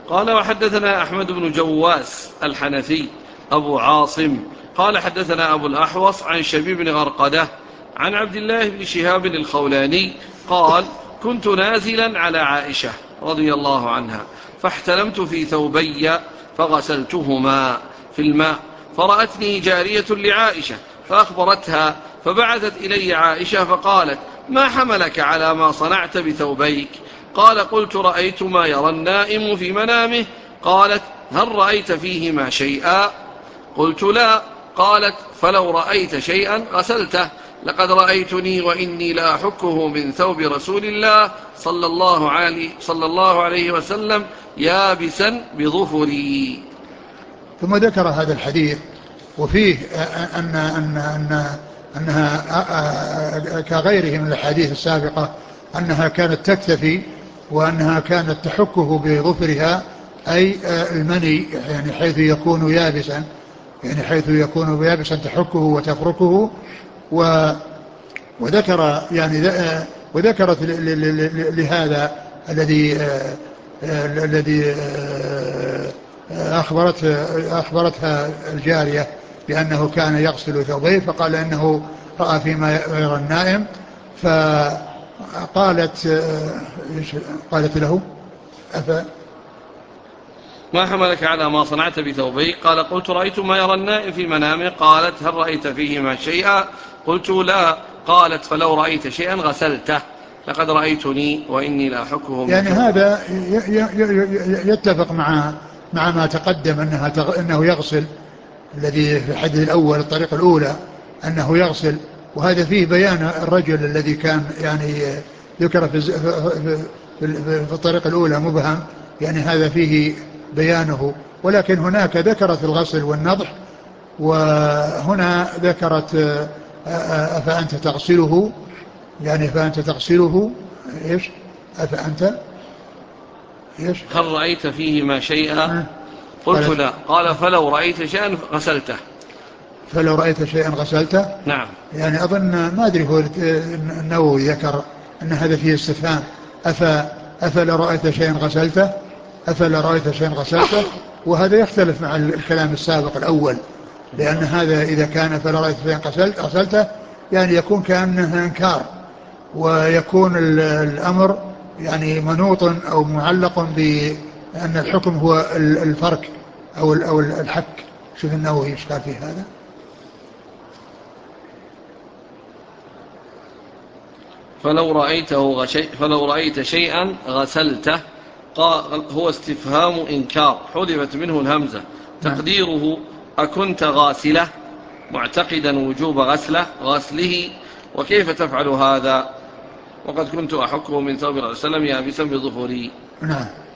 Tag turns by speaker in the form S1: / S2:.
S1: قال وحدثنا أحمد بن جواس الحنفي أبو عاصم قال حدثنا أبو الأحوص عن شبيب بن غرقدة عن عبد الله بن شهاب الخولاني قال كنت نازلا على عائشة رضي الله عنها فاحتلمت في ثوبي فغسلتهما في الماء فرأتني جارية لعائشة فأخبرتها فبعثت إلي عائشة فقالت ما حملك على ما صنعت بثوبيك؟ قال قلت رأيت ما يرى النائم في منامه. قالت هل رأيت فيهما شيئا؟ قلت لا. قالت فلو رأيت شيئا غسلته، لقد رأيتني وإني لأحكه من ثوب رسول الله صلى الله عليه وسلم يابسا بظفري.
S2: ثم ذكر هذا الحديث وفيه أنها كغيره من الحديث السابقة أنها كانت تكتفي وأنها كانت تحكه بظفرها أي المني، يعني حيث يكون يابسا، يعني حيث يكون يابسا تحكه وتفركه. وذكر يعني وذكرت لهذا الذي أخبرتها الجارية بأنه كان يغسل ثوبيه، فقال إنه رأى فيما يرى النائم. فقالت قالت له
S1: ما حملك على ما صنعت بثوبيك؟ قال قلت رأيت ما يرى النائم في منامه. قالت هل رأيت فيهما شيئا؟ قلت لا. قالت فلو رأيت شيئا غسلته، لقد رأيتني وإني لا أحكه من
S2: يعني
S1: ثوب.
S2: هذا يتفق مع ما تقدم أنه يغسل، الذي في الحديث الأول الطريقة الأولى أنه يغسل، وهذا فيه بيان الرجل الذي كان يعني ذكر في الطريقة الأولى مبهم، يعني هذا فيه بيانه. ولكن هناك ذكرت الغسل والنضح، وهنا ذكرت أفأنت تغسله، يعني فأنت تغسله إيش أفأنت إيش
S1: هل رأيت فيهما شيئا؟ قلت
S2: قالت
S1: لا. قال فلو رأيت شيئا غسلته.
S2: فلو رأيت شيئا غسلته.
S1: نعم.
S2: يعني أظن ما أدري هو النووي ذكر أن هذا فيه استفهام، أفلا رأيت شيئا غسلته، أفلا رأيت شيئا غسلته، وهذا يختلف مع الكلام السابق الأول، لأن هذا إذا كان فلا رأيت شيئا غسلته يعني يكون كأنه إنكار، ويكون الأمر يعني منوط أو معلق بأن الحكم هو الفرك أو الحك. شوف النووي إيش قال في هذا.
S1: فلو رأيت شيئا غسلته، قال هو استفهام إنكار حذفت منه الهمزة،
S2: نعم.
S1: تقديره أكنت غاسلة معتقدا وجوب غسله، وكيف تفعل هذا وقد كنت أحكه من ثوب رسول الله يابسا بظفري.
S2: نعم.